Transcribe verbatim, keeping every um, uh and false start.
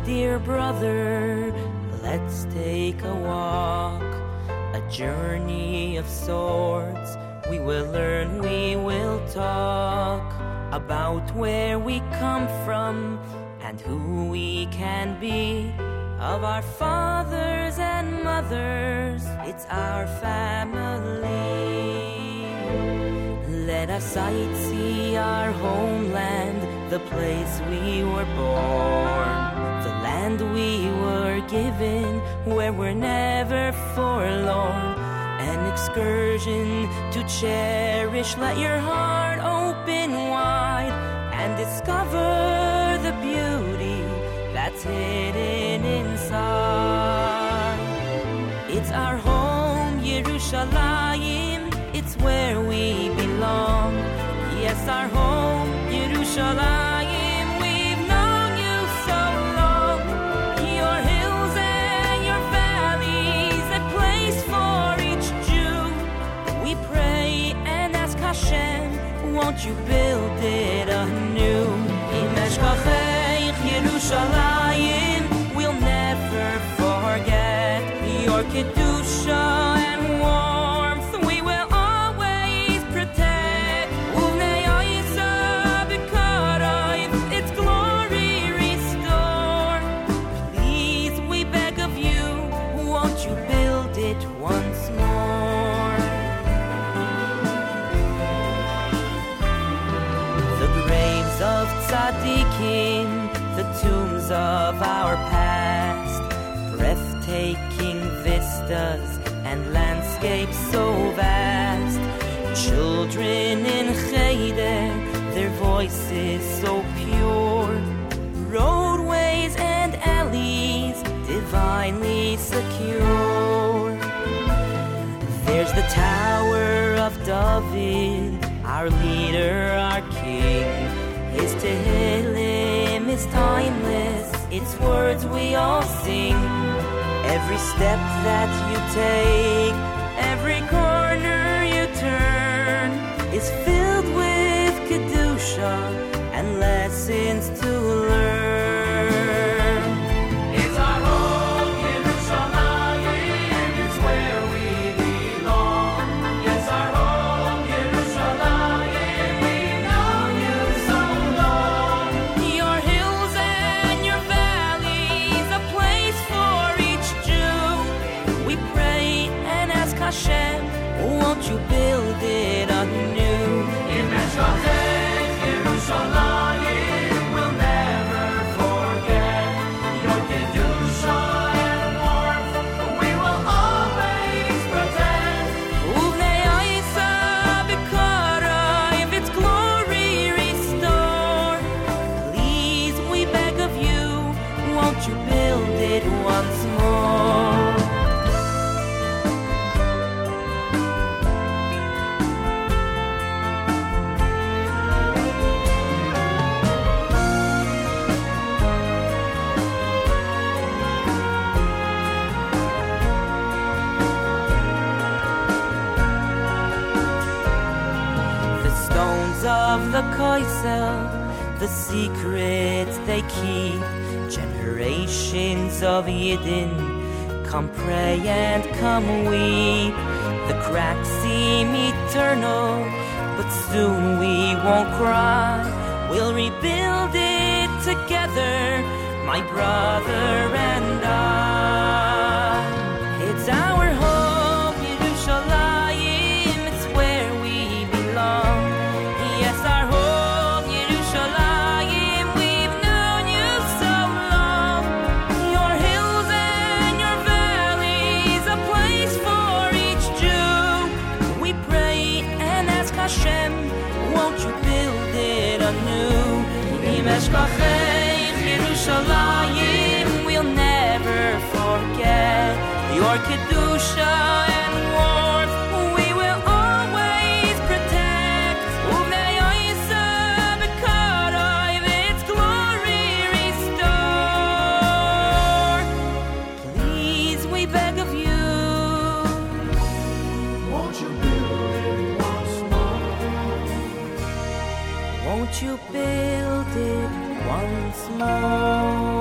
dear brother, let's take a walk, a journey of sorts. We will learn, we will talk about where we come from and who we can be, of our fathers and mothers. It's our family. Let us sight see our homeland, the place we were born, the land we were given, where we're never forlorn. An excursion to cherish. Let your heart open wide and discover the beauty that's hidden inside. It's our home, Yerushalayim. It's where we belong. Yes, our home, Yerushalayim. We've known you so long. Your hills and your valleys, a place for each Jew. We pray and ask Hashem, won't you build it anew? In Eshkachech Yerushalayim, we'll never forget your Kedusha and warmth. We will always protect Uvnei Yisrael b'Karayv, its glory restore. Please, we beg of you, won't you build it once more? The graves of tzaddikim, the tombs of our past, breathtaking vistas and landscapes so vast. Children in Cheder, their voices so pure. Roadways and alleys divinely secure. There's the Tower of David, our leader, our king. His Tehillim is timeless, its words we all sing. Every step that you take, every corner you turn, is filled with Kedusha and lessons to learn. It's our home, Yerushalayim, and it's where we belong. Yes, our home, Yerushalayim, we've known you so long. Your hills and your valleys, a place for each Jew. We pray and ask Hashem, won't you build it anew? In Eshkachech Yerushalayim, we'll never forget your Kedusha and warmth. We will always protect Uvnei Yisrael b'Karayv, its glory restore. Please, we beg of you, won't you build it once more? Of the Koisel, the secrets they keep. Generations of Yidden, come pray and come weep. The cracks seem eternal, but soon we won't cry. We'll rebuild it together, my brother and I. It's our home, Yerushalayim, it's where we belong. Yes, our home, Yerushalayim, we've known you so long. Your hills and your valleys, a place for each Jew. We pray and ask Hashem, won't you build it anew? Im Eshkachech Yerushalayim, we'll never forget your Kedusha and warmth. We will always protect Uvnei Yisrael b'Karayv, its glory restore. Please, we beg of you, won't you build it once more? Won't you build it once more?